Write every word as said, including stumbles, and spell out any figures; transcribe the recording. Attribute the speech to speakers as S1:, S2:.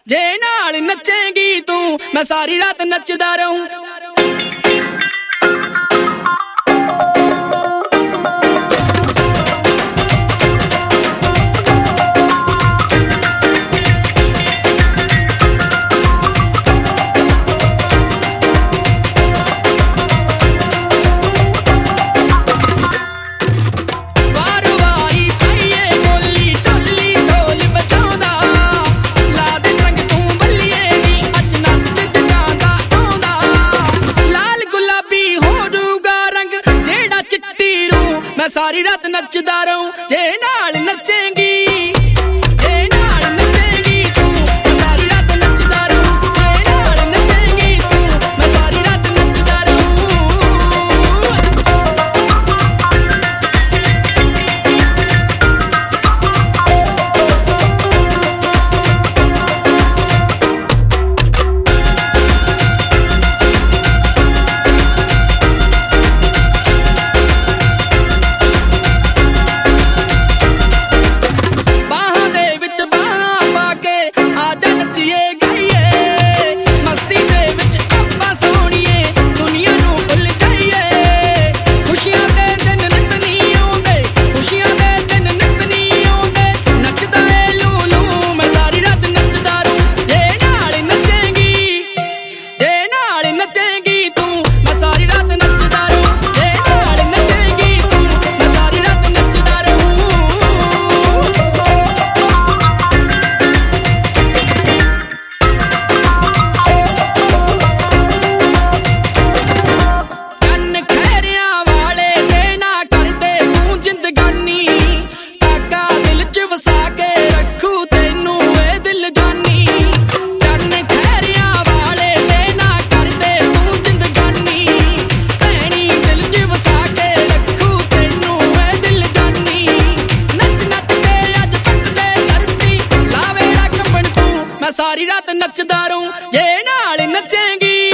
S1: जे नाल नचेगी तू मैं सारी रात नचदा रहूं। मैं सारी रात नचदा रहूं जे नाल नचेगी, जे नाल नचेगी तू मैं सारी रात नचदा रहूं, जे नाल नचेगी तू मैं सारी रात नचदा रहूं। मैं सारी रात नचदा रहूं जे नाल नचेगी।